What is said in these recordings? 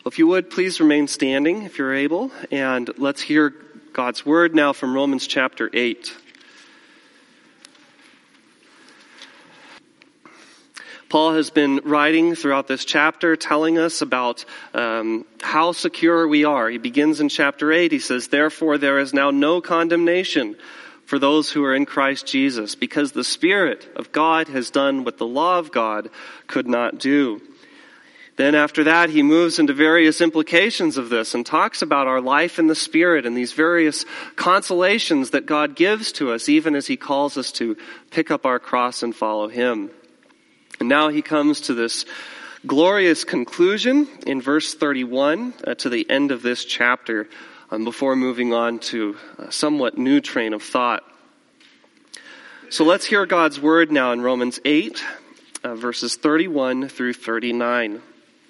If you would, please remain standing if you're able, and let's hear God's word now from Romans chapter 8. Paul has been writing throughout this chapter telling us about how secure we are. He begins in chapter 8. He says, "Therefore there is now no condemnation for those who are in Christ Jesus, because the Spirit of God has done what the law of God could not do." Then after that, he moves into various implications of this and talks about our life in the Spirit and these various consolations that God gives to us, even as he calls us to pick up our cross and follow him. And now he comes to this glorious conclusion in verse 31 to the end of this chapter before moving on to a somewhat new train of thought. So let's hear God's word now in Romans 8, verses 31 through 39.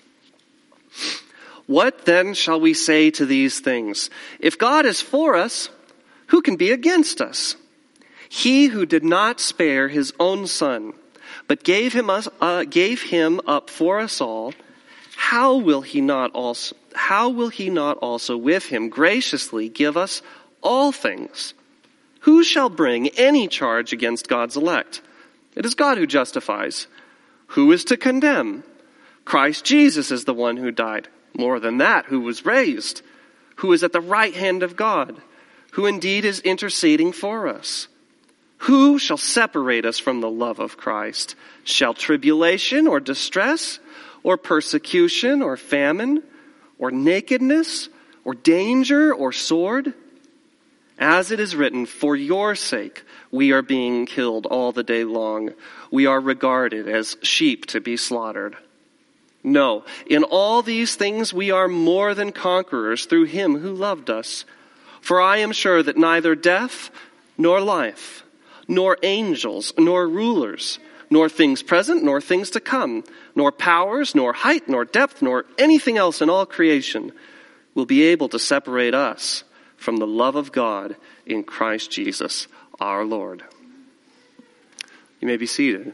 "What then shall we say to these things? If God is for us, who can be against us? He who did not spare his own son, but gave him up for us all, how will he not also with him graciously give us all things? Who shall bring any charge against God's elect? It is God who justifies. Who is to condemn? Christ Jesus is the one who died. More than that, who was raised, who is at the right hand of God, who indeed is interceding for us. Who shall separate us from the love of Christ? Shall tribulation or distress or persecution or famine or nakedness or danger or sword? As it is written, for your sake we are being killed all the day long. We are regarded as sheep to be slaughtered. No, in all these things we are more than conquerors through him who loved us. For I am sure that neither death nor life, nor angels, nor rulers, nor things present, nor things to come, nor powers, nor height, nor depth, nor anything else in all creation will be able to separate us from the love of God in Christ Jesus our Lord." You may be seated.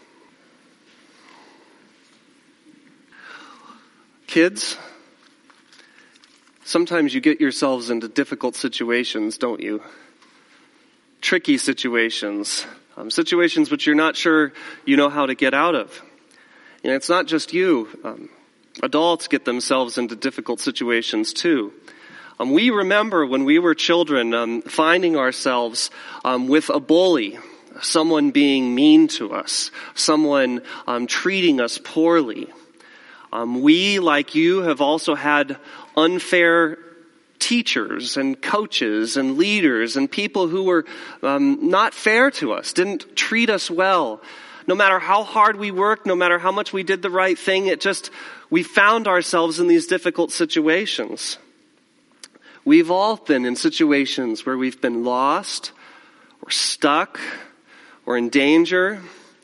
Kids, sometimes you get yourselves into difficult situations, don't you? Tricky situations, situations which you're not sure you know how to get out of. And it's not just you. Adults get themselves into difficult situations too. We remember when we were children finding ourselves with a bully, someone being mean to us, someone treating us poorly. We, like you, have also had unfair teachers and coaches and leaders and people who were not fair to us, didn't treat us well. No matter how hard we worked, no matter how much we did the right thing, we found ourselves in these difficult situations. We've all been in situations where we've been lost or stuck or in danger.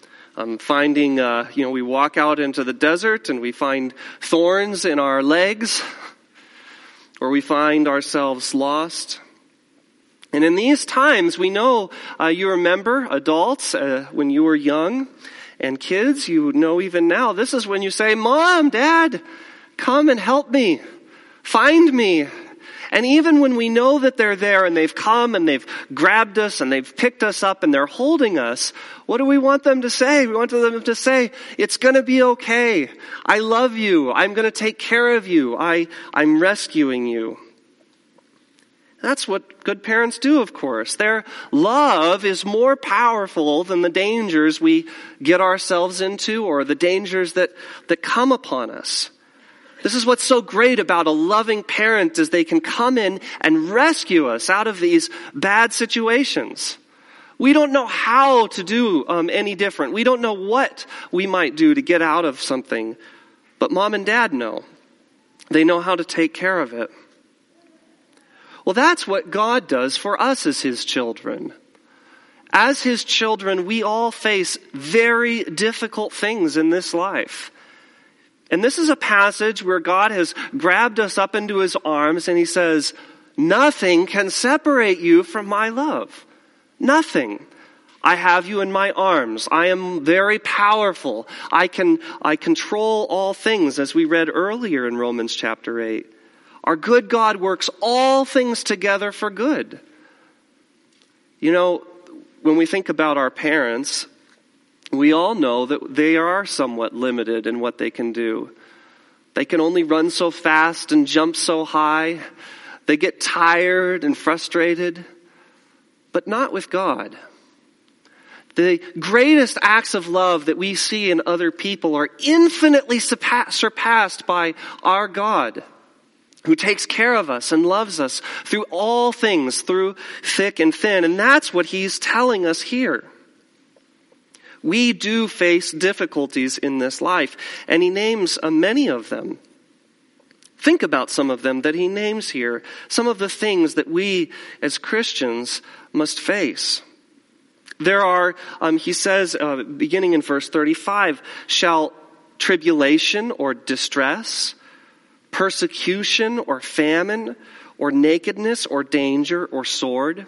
We walk out into the desert and we find thorns in our legs, or we find ourselves lost. And in these times, we know, you remember, adults, when you were young, and kids, you know even now, this is when you say, "Mom, Dad, come and help me, find me." And even when we know that they're there and they've come and they've grabbed us and they've picked us up and they're holding us, what do we want them to say? We want them to say, "It's going to be okay. I love you. I'm going to take care of you. I'm rescuing you." That's what good parents do, of course. Their love is more powerful than the dangers we get ourselves into or the dangers that come upon us. This is what's so great about a loving parent, is they can come in and rescue us out of these bad situations. We don't know how to do any different. We don't know what we might do to get out of something. But Mom and Dad know. They know how to take care of it. Well, that's what God does for us as his children. As his children, we all face very difficult things in this life. And this is a passage where God has grabbed us up into his arms and he says, "Nothing can separate you from my love. Nothing. I have you in my arms. I am very powerful. I control all things, as we read earlier in Romans chapter 8. Our good God works all things together for good. You know, when we think about our parents, we all know that they are somewhat limited in what they can do. They can only run so fast and jump so high. They get tired and frustrated, but not with God. The greatest acts of love that we see in other people are infinitely surpassed by our God, who takes care of us and loves us through all things, through thick and thin. And that's what he's telling us here. We do face difficulties in this life, and he names many of them. Think about some of them that he names here, some of the things that we as Christians must face. There are, he says, beginning in verse 35, shall tribulation or distress, persecution or famine, or nakedness or danger or sword.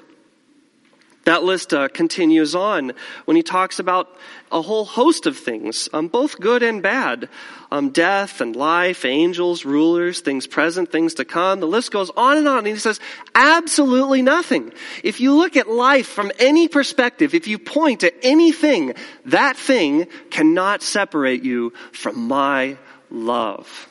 That list continues on when he talks about a whole host of things, both good and bad. Death and life, angels, rulers, things present, things to come. The list goes on, and he says, absolutely nothing. If you look at life from any perspective, if you point at anything, that thing cannot separate you from my love.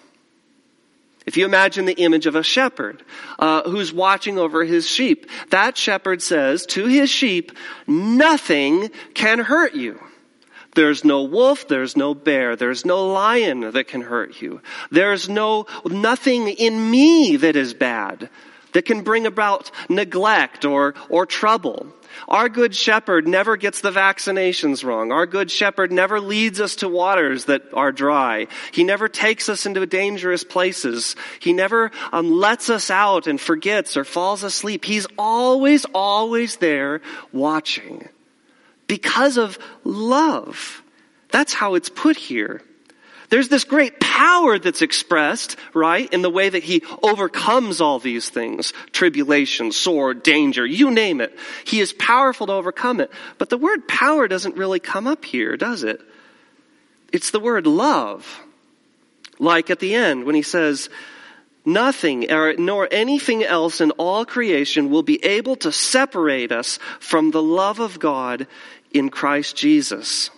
If you imagine the image of a shepherd who's watching over his sheep, that shepherd says to his sheep, nothing can hurt you. There's no wolf, there's no bear, there's no lion that can hurt you. There's nothing in me that is bad, that can bring about neglect or trouble. Our good shepherd never gets the vaccinations wrong. Our good shepherd never leads us to waters that are dry. He never takes us into dangerous places. He never lets us out and forgets or falls asleep. He's always, always there watching because of love. That's how it's put here. There's this great power that's expressed, right, in the way that he overcomes all these things. Tribulation, sword, danger, you name it. He is powerful to overcome it. But the word power doesn't really come up here, does it? It's the word love. Like at the end when he says, nothing nor anything else in all creation will be able to separate us from the love of God in Christ Jesus.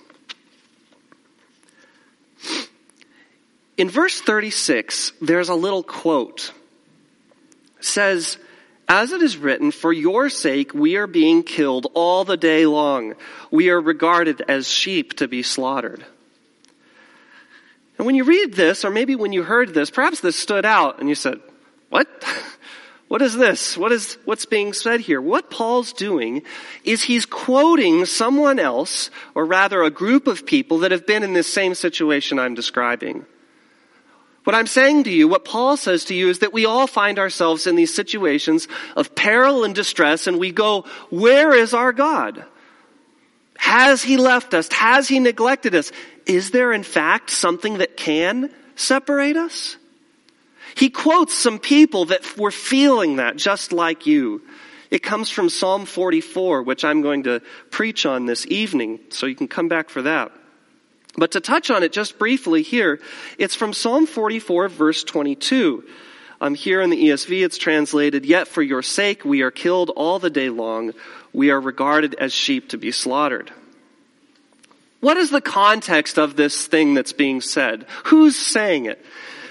In verse 36, there's a little quote. It says, as it is written, for your sake we are being killed all the day long. We are regarded as sheep to be slaughtered. And when you read this, or maybe when you heard this, perhaps this stood out and you said, what? What is this? What's being said here? What Paul's doing is he's quoting someone else, or rather a group of people that have been in this same situation I'm describing. What I'm saying to you, what Paul says to you, is that we all find ourselves in these situations of peril and distress, and we go, where is our God? Has he left us? Has he neglected us? Is there in fact something that can separate us? He quotes some people that were feeling that just like you. It comes from Psalm 44, which I'm going to preach on this evening, so you can come back for that. But to touch on it just briefly here, it's from Psalm 44, verse 22. Here in the ESV, it's translated, yet for your sake we are killed all the day long. We are regarded as sheep to be slaughtered. What is the context of this thing that's being said? Who's saying it?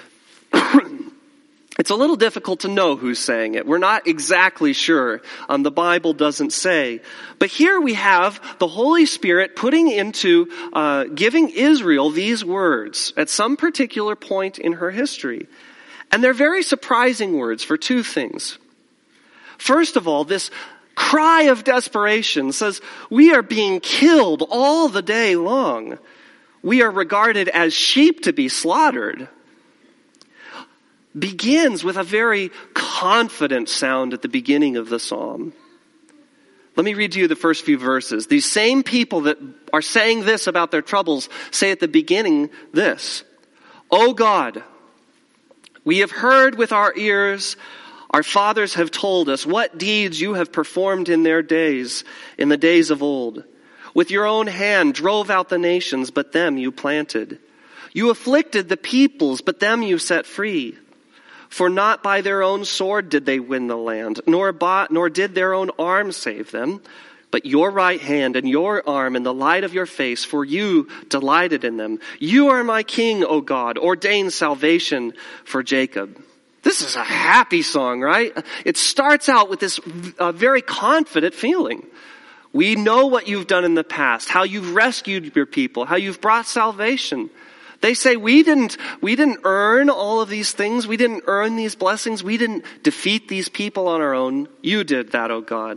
It's a little difficult to know who's saying it. We're not exactly sure. The Bible doesn't say. But here we have the Holy Spirit putting into, giving Israel these words at some particular point in her history. And they're very surprising words for two things. First of all, this cry of desperation says, we are being killed all the day long. We are regarded as sheep to be slaughtered. Begins with a very confident sound at the beginning of the psalm. Let me read to you the first few verses. These same people that are saying this about their troubles say at the beginning this, O God, we have heard with our ears, our fathers have told us what deeds you have performed in their days, in the days of old. With your own hand drove out the nations, but them you planted. You afflicted the peoples, but them you set free. For not by their own sword did they win the land, nor did their own arm save them, but your right hand and your arm and the light of your face, for you delighted in them. You are my king, O God, ordain salvation for Jacob. This is a happy song, right? It starts out with this very confident feeling. We know what you've done in the past, how you've rescued your people, how you've brought salvation. They say, we didn't earn all of these things. We didn't earn these blessings. We didn't defeat these people on our own. You did that, O God.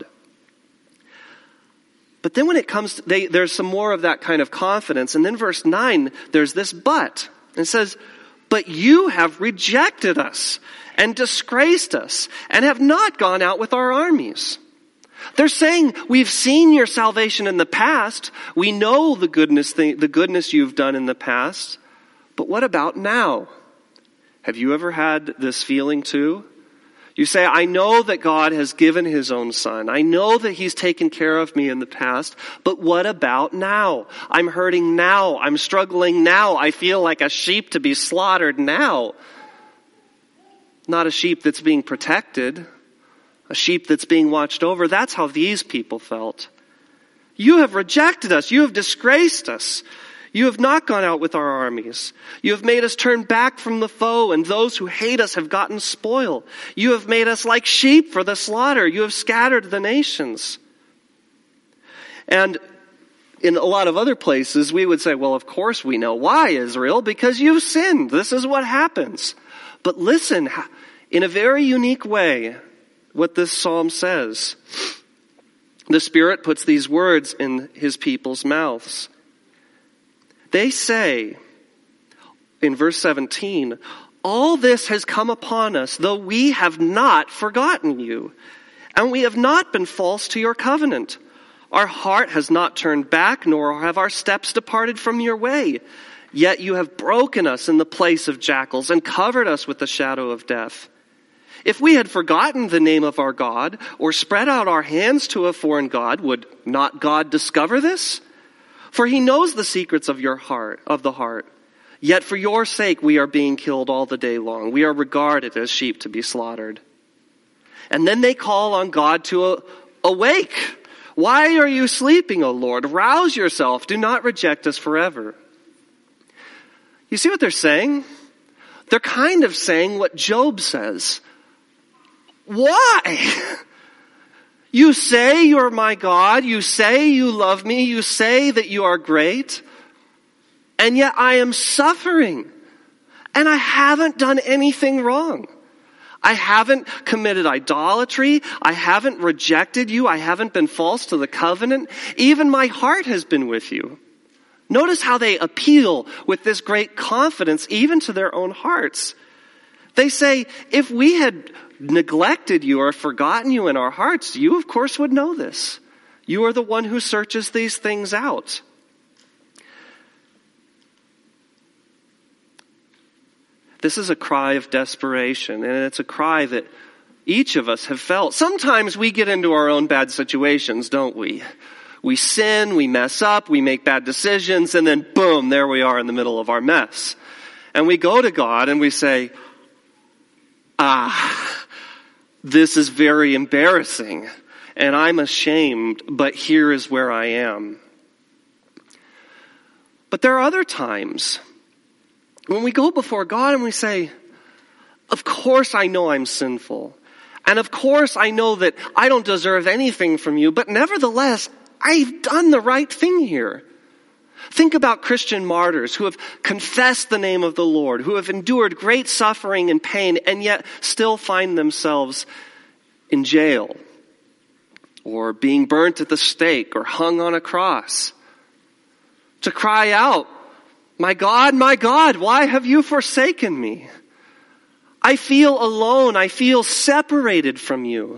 But then when it comes to, there's some more of that kind of confidence. And then verse 9, there's this but. It says, but you have rejected us and disgraced us and have not gone out with our armies. They're saying, we've seen your salvation in the past. We know the goodness you've done in the past. But what about now? Have you ever had this feeling too? You say, I know that God has given his own son. I know that he's taken care of me in the past. But what about now? I'm hurting now. I'm struggling now. I feel like a sheep to be slaughtered now. Not a sheep that's being protected. A sheep that's being watched over. That's how these people felt. You have rejected us. You have disgraced us. You have not gone out with our armies. You have made us turn back from the foe, and those who hate us have gotten spoil. You have made us like sheep for the slaughter. You have scattered the nations. And in a lot of other places, we would say, well, of course we know why, Israel, because you've sinned. This is what happens. But listen, in a very unique way, what this psalm says. The Spirit puts these words in his people's mouths. They say, in verse 17, all this has come upon us, though we have not forgotten you, and we have not been false to your covenant. Our heart has not turned back, nor have our steps departed from your way. Yet you have broken us in the place of jackals and covered us with the shadow of death. If we had forgotten the name of our God, or spread out our hands to a foreign god, would not God discover this? For he knows the secrets of your heart, of the heart. Yet for your sake we are being killed all the day long. We are regarded as sheep to be slaughtered. And then they call on God to awake. Why are you sleeping, O Lord? Rouse yourself. Do not reject us forever. You see what they're saying? They're kind of saying what Job says. Why? You say you're my God. You say you love me. You say that you are great. And yet I am suffering. And I haven't done anything wrong. I haven't committed idolatry. I haven't rejected you. I haven't been false to the covenant. Even my heart has been with you. Notice how they appeal with this great confidence even to their own hearts. They say, if we had neglected you or forgotten you in our hearts, you of course would know this. You are the one who searches these things out. This is a cry of desperation, and it's a cry that each of us have felt. Sometimes we get into our own bad situations, don't we? We sin, we mess up, we make bad decisions, and then boom, there we are in the middle of our mess. And we go to God and we say, this is very embarrassing, and I'm ashamed, but here is where I am. But there are other times when we go before God and we say, of course I know I'm sinful, and of course I know that I don't deserve anything from you, but nevertheless, I've done the right thing here. Think about Christian martyrs who have confessed the name of the Lord, who have endured great suffering and pain, and yet still find themselves in jail, or being burnt at the stake, or hung on a cross. To cry out, my God, why have you forsaken me? I feel alone. I feel separated from you.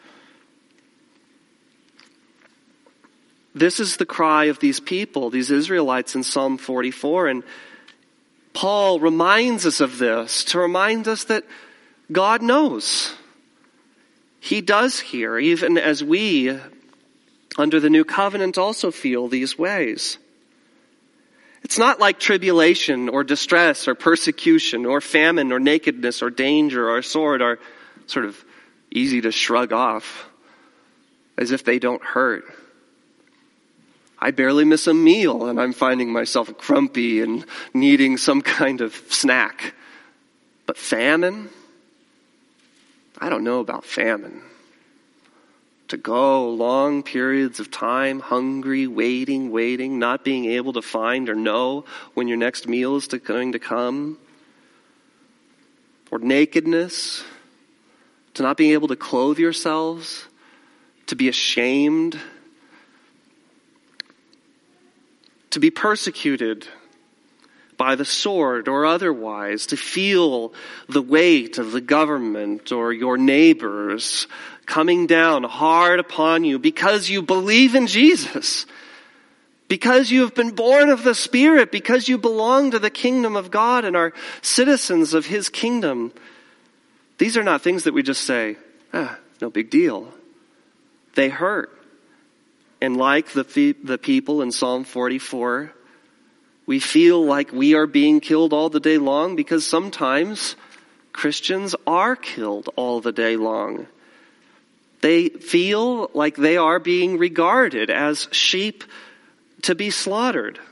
This is the cry of these people, these Israelites in Psalm 44. And Paul reminds us of this to remind us that God knows. He does hear, even as we under the new covenant also feel these ways. It's not like tribulation or distress or persecution or famine or nakedness or danger or sword are sort of easy to shrug off as if they don't hurt. I barely miss a meal and I'm finding myself grumpy and needing some kind of snack. But famine? I don't know about famine. To go long periods of time, hungry, waiting, not being able to find or know when your next meal is going to come. Or nakedness, to not being able to clothe yourselves, to be ashamed, to be persecuted by the sword or otherwise, to feel the weight of the government or your neighbors coming down hard upon you because you believe in Jesus, because you have been born of the Spirit, because you belong to the kingdom of God and are citizens of His kingdom. These are not things that we just say, no big deal. They hurt. And like the people in Psalm 44, we feel like we are being killed all the day long because sometimes Christians are killed all the day long. They feel like they are being regarded as sheep to be slaughtered.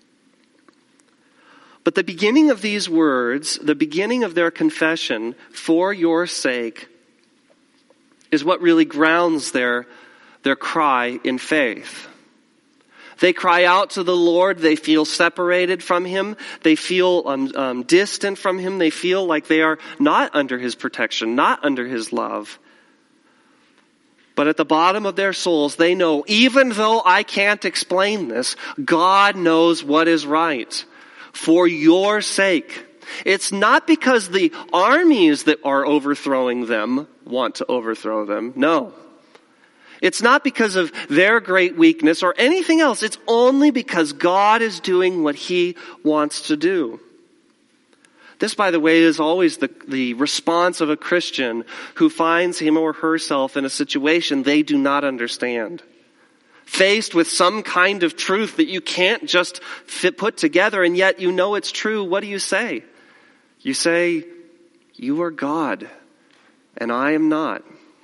But the beginning of these words, the beginning of their confession, for your sake, is what really grounds their cry in faith. They cry out to the Lord. They feel separated from Him. They feel distant from Him. They feel like they are not under His protection, not under His love. But at the bottom of their souls, they know, even though I can't explain this, God knows what is right. For your sake. It's not because the armies that are overthrowing them want to overthrow them. No. It's not because of their great weakness or anything else. It's only because God is doing what He wants to do. This, by the way, is always the response of a Christian who finds him or herself in a situation they do not understand. Faced with some kind of truth that you can't just put together, and yet you know it's true, what do you say? You say, you are God, and I am not.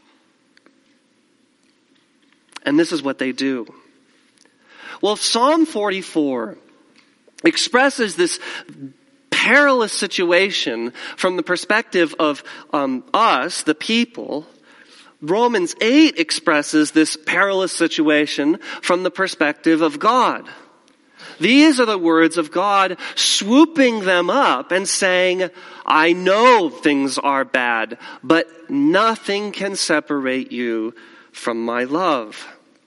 And this is what they do. Well, Psalm 44 expresses this perilous situation from the perspective of us, the people. Romans 8 expresses this perilous situation from the perspective of God. These are the words of God swooping them up and saying, I know things are bad, but nothing can separate you from my love.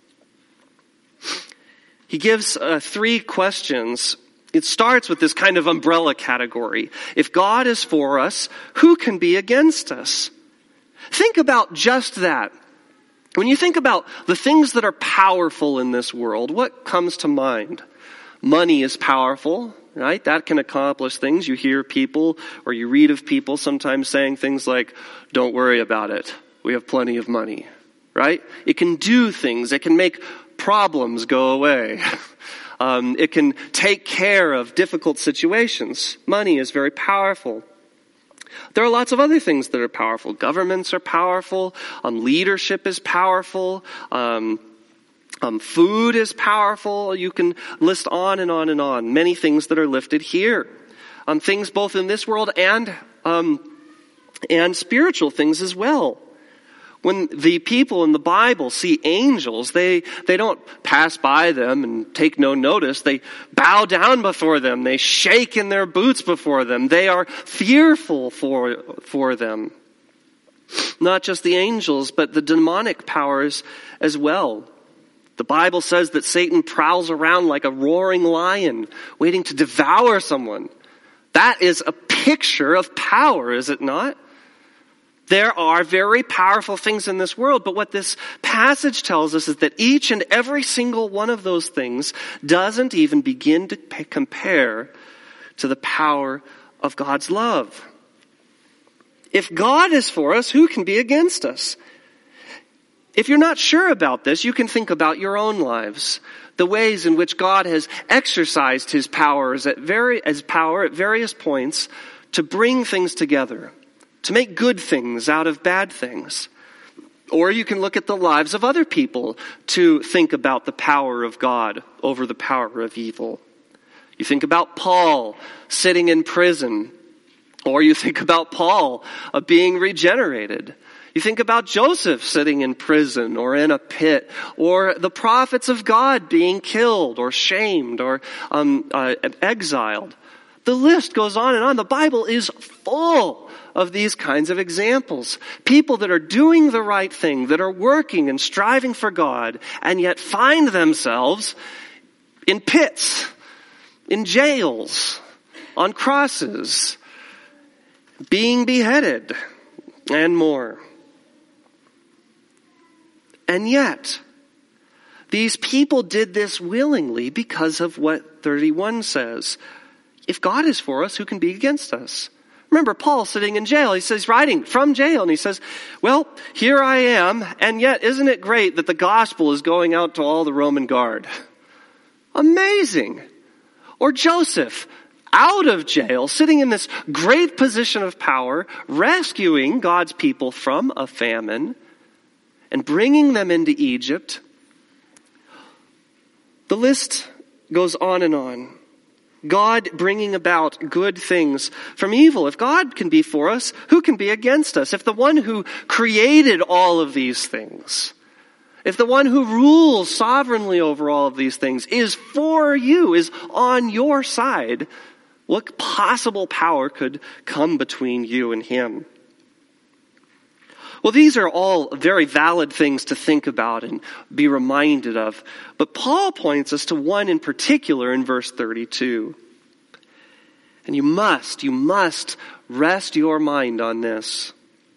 He gives 3 questions. It starts with this kind of umbrella category. If God is for us, who can be against us? Think about just that. When you think about the things that are powerful in this world, what comes to mind? Money is powerful, right? That can accomplish things. You hear people or you read of people sometimes saying things like, don't worry about it. We have plenty of money, right? It can do things. It can make problems go away. It can take care of difficult situations. Money is very powerful. There are lots of other things that are powerful. Governments are powerful. Leadership is powerful. Food is powerful. You can list on and on and on. Many things that are listed here. Things both in this world and spiritual things as well. When the people in the Bible see angels, they don't pass by them and take no notice. They bow down before them. They shake in their boots before them. They are fearful for them. Not just the angels, but the demonic powers as well. The Bible says that Satan prowls around like a roaring lion, waiting to devour someone. That is a picture of power, is it not? There are very powerful things in this world, but what this passage tells us is that each and every single one of those things doesn't even begin to compare to the power of God's love. If God is for us, who can be against us? If you're not sure about this, you can think about your own lives, the ways in which God has exercised his power at various points to bring things together, to make good things out of bad things. Or you can look at the lives of other people to think about the power of God over the power of evil. You think about Paul sitting in prison, or you think about Paul being regenerated. You think about Joseph sitting in prison or in a pit, or the prophets of God being killed or shamed or exiled. The list goes on and on. The Bible is full of these kinds of examples. People that are doing the right thing, that are working and striving for God, and yet find themselves in pits, in jails, on crosses, being beheaded, and more. And yet, these people did this willingly because of what 31 says. If God is for us, who can be against us? Remember Paul sitting in jail. He says, writing from jail, and he says, well, here I am, and yet isn't it great that the gospel is going out to all the Roman guard? Amazing. Or Joseph, out of jail, sitting in this great position of power, rescuing God's people from a famine and bringing them into Egypt. The list goes on and on. God bringing about good things from evil. If God can be for us, who can be against us? If the one who created all of these things, if the one who rules sovereignly over all of these things is for you, is on your side, what possible power could come between you and him? Well, these are all very valid things to think about and be reminded of. But Paul points us to one in particular in verse 32. And you must rest your mind on this.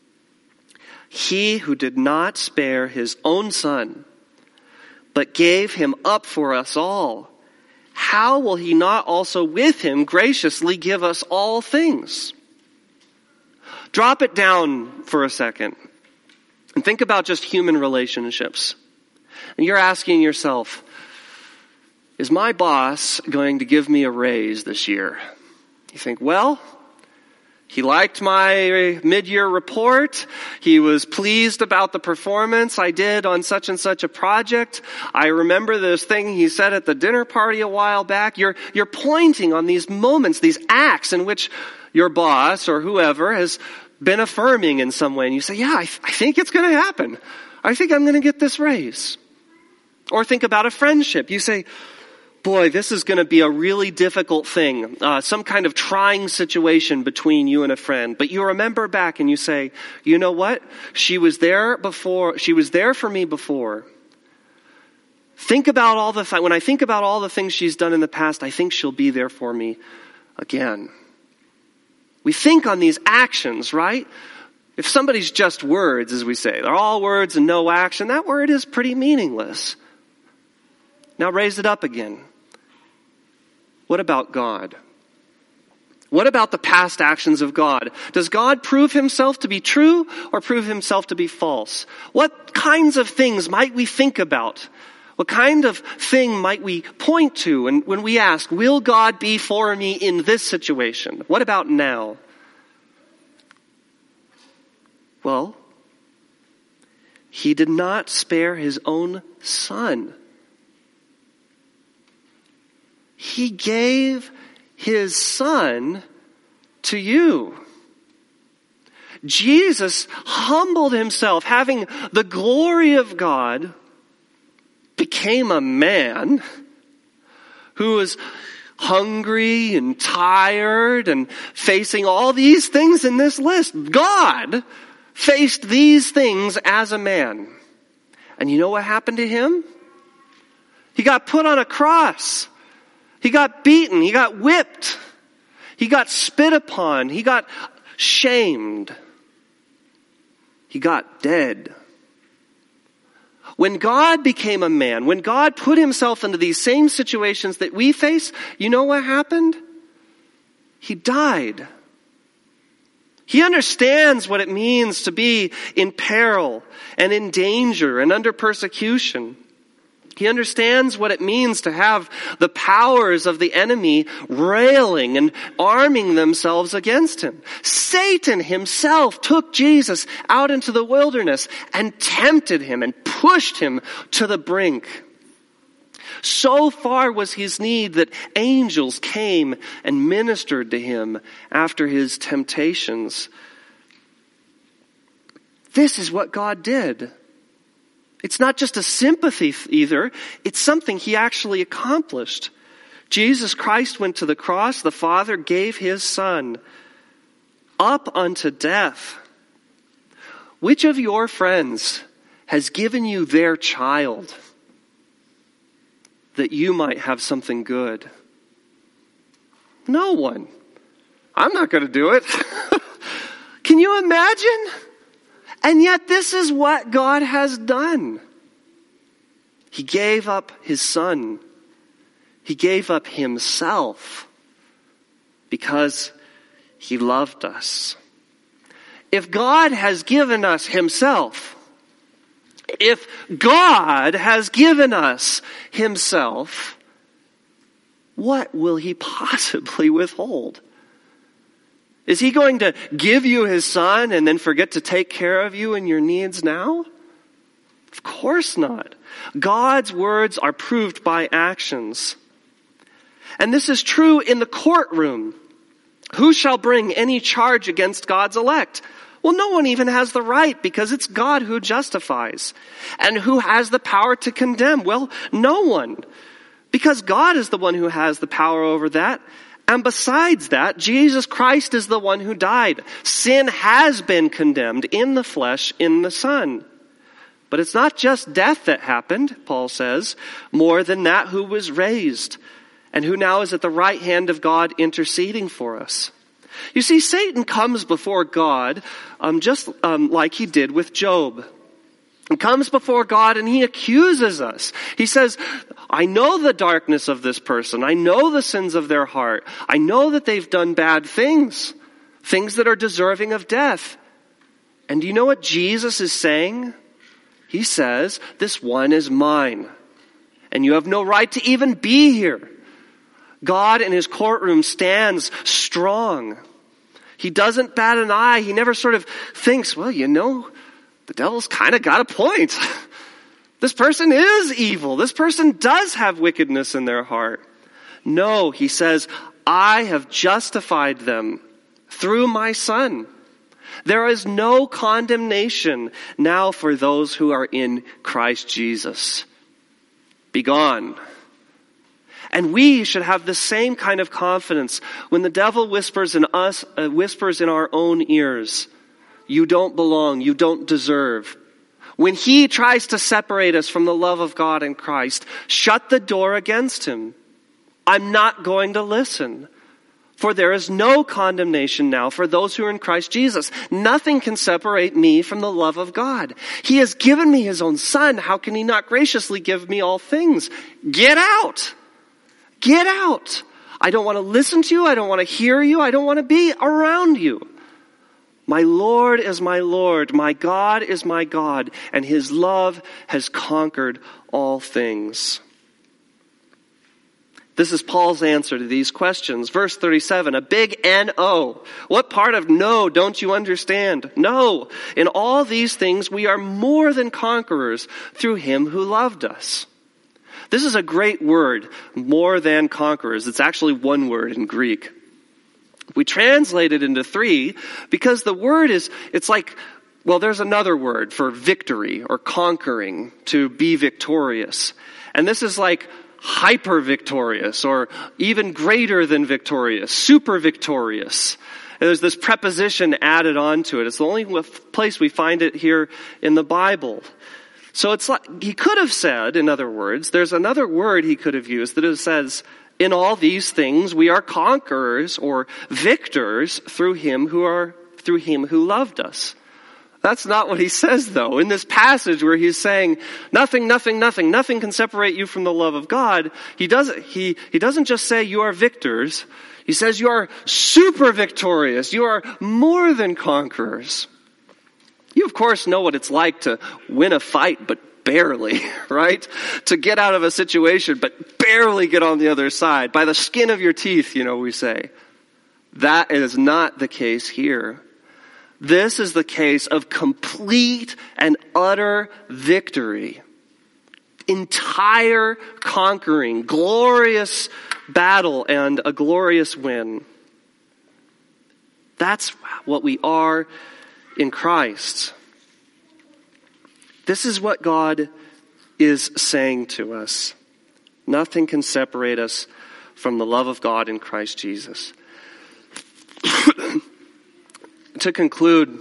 He who did not spare his own son, but gave him up for us all, how will he not also with him graciously give us all things? Drop it down for a second. And think about just human relationships. And you're asking yourself, is my boss going to give me a raise this year? You think, well, he liked my mid-year report. He was pleased about the performance I did on such and such a project. I remember this thing he said at the dinner party a while back. You're pointing on these moments, these acts in which your boss or whoever has been affirming in some way, and you say, yeah, I think it's going to happen. I think I'm going to get this raise. Or think about a friendship. You say, boy, this is going to be a really difficult thing, some kind of trying situation between you and a friend. But you remember back and you say, you know what? She was there for me before. Think about when I think about all the things she's done in the past, I think she'll be there for me again. We think on these actions, right? If somebody's just words, as we say, they're all words and no action, that word is pretty meaningless. Now raise it up again. What about God? What about the past actions of God? Does God prove himself to be true or prove himself to be false? What kinds of things might we think about? What kind of thing might we point to and when we ask, will God be for me in this situation? What about now? Well, he did not spare his own son. He gave his son to you. Jesus humbled himself, having the glory of God, became a man who was hungry and tired and facing all these things in this list. God faced these things as a man. And you know what happened to him? He got put on a cross. He got beaten. He got whipped. He got spit upon. He got shamed. He got dead. When God became a man, when God put himself into these same situations that we face, you know what happened? He died. He understands what it means to be in peril and in danger and under persecution. He understands what it means to have the powers of the enemy railing and arming themselves against him. Satan himself took Jesus out into the wilderness and tempted him and pushed him to the brink. So far was his need that angels came and ministered to him after his temptations. This is what God did. It's not just a sympathy either. It's something he actually accomplished. Jesus Christ went to the cross. The Father gave his Son up unto death. Which of your friends has given you their child that you might have something good? No one. I'm not going to do it. Can you imagine? And yet this is what God has done. He gave up his Son. He gave up himself because he loved us. If God has given us himself, if God has given us himself, what will he possibly withhold? Is he going to give you his Son and then forget to take care of you and your needs now? Of course not. God's words are proved by actions. And this is true in the courtroom. Who shall bring any charge against God's elect? Well, no one even has the right, because it's God who justifies. And who has the power to condemn? Well, no one. Because God is the one who has the power over that. And besides that, Jesus Christ is the one who died. Sin has been condemned in the flesh, in the Son. But it's not just death that happened, Paul says, more than that, who was raised and who now is at the right hand of God interceding for us. You see, Satan comes before God just like he did with Job. He comes before God and he accuses us. He says, I know the darkness of this person. I know the sins of their heart. I know that they've done bad things, things that are deserving of death. And do you know what Jesus is saying? He says, this one is mine, and you have no right to even be here. God in his courtroom stands strong. He doesn't bat an eye. He never sort of thinks, well, you know, the devil's kind of got a point. This person is evil. This person does have wickedness in their heart. No, he says, I have justified them through my Son. There is no condemnation now for those who are in Christ Jesus. Be gone. And we should have the same kind of confidence when the devil whispers in us, whispers in our own ears, you don't belong, you don't deserve. When he tries to separate us from the love of God in Christ, shut the door against him. I'm not going to listen. For there is no condemnation now for those who are in Christ Jesus. Nothing can separate me from the love of God. He has given me his own Son. How can he not graciously give me all things? Get out. Get out. I don't want to listen to you. I don't want to hear you. I don't want to be around you. My Lord is my Lord. My God is my God. And his love has conquered all things. This is Paul's answer to these questions. Verse 37, a big N-O. What part of no don't you understand? No. In all these things we are more than conquerors through him who loved us. This is a great word, more than conquerors. It's actually one word in Greek. We translate it into three because the word it's like, well, there's another word for victory or conquering, to be victorious. And this is like hyper victorious or even greater than victorious, super victorious. And there's this preposition added onto it. It's the only place we find it here in the Bible. So it's like, he could have said, in other words, there's another word he could have used that says, in all these things we are conquerors or victors through him who loved us. That's not what he says, though. In this passage where he's saying, nothing can separate you from the love of God, he doesn't just say you are victors. He says you are super victorious. You are more than conquerors. You, of course, know what it's like to win a fight, but barely, right? To get out of a situation, but barely get on the other side. By the skin of your teeth, we say. That is not the case here. This is the case of complete and utter victory. Entire conquering, glorious battle and a glorious win. That's what we are in Christ. This is what God is saying to us. Nothing can separate us from the love of God in Christ Jesus. To conclude,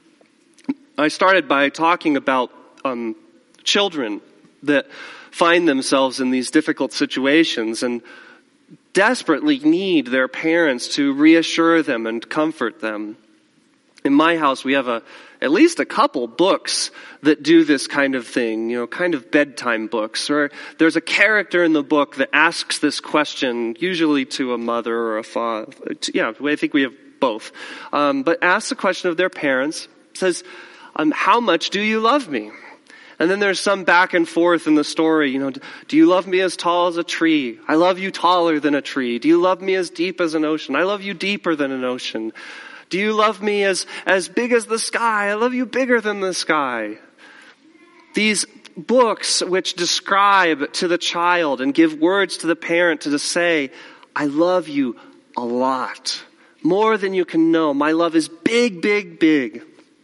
I started by talking about children that find themselves in these difficult situations and desperately need their parents to reassure them and comfort them. In my house, we have at least a couple books that do this kind of thing, kind of bedtime books. Or there's a character in the book that asks this question, usually to a mother or a father. Yeah, I think we have both. But asks the question of their parents, says, how much do you love me? And then there's some back and forth in the story, do you love me as tall as a tree? I love you taller than a tree. Do you love me as deep as an ocean? I love you deeper than an ocean. Do you love me as big as the sky? I love you bigger than the sky. These books which describe to the child and give words to the parent to say, I love you a lot. More than you can know. My love is big, big, big.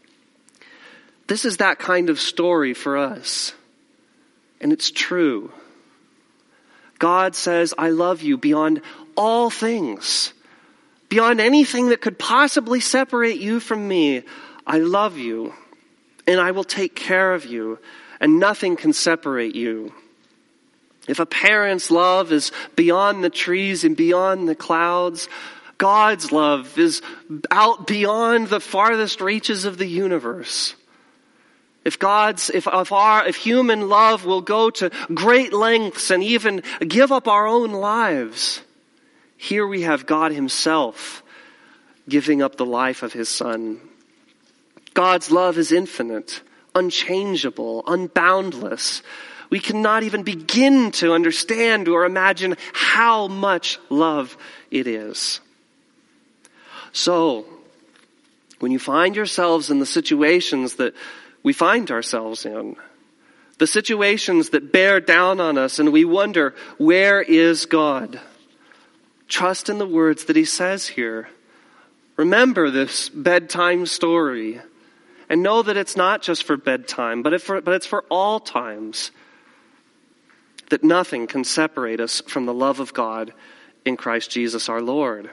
This is that kind of story for us. And it's true. God says, I love you beyond all things. Beyond anything that could possibly separate you from me. I love you. And I will take care of you. And nothing can separate you. If a parent's love is beyond the trees and beyond the clouds, God's love is out beyond the farthest reaches of the universe. If human love will go to great lengths and even give up our own lives, here we have God himself giving up the life of his Son. God's love is infinite, unchangeable, unboundless. We cannot even begin to understand or imagine how much love it is. So, when you find yourselves in the situations that we find ourselves in, the situations that bear down on us and we wonder, where is God? Trust in the words that he says here. Remember this bedtime story and know that it's not just for bedtime, but it's for all times. That nothing can separate us from the love of God in Christ Jesus our Lord.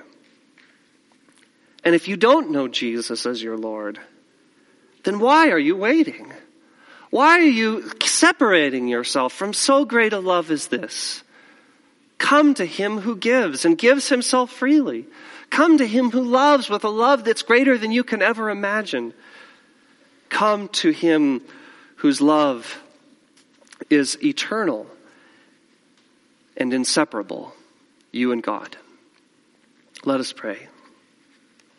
And if you don't know Jesus as your Lord, then why are you waiting? Why are you separating yourself from so great a love as this? Come to him who gives and gives himself freely. Come to him who loves with a love that's greater than you can ever imagine. Come to him whose love is eternal and inseparable, you and God. Let us pray.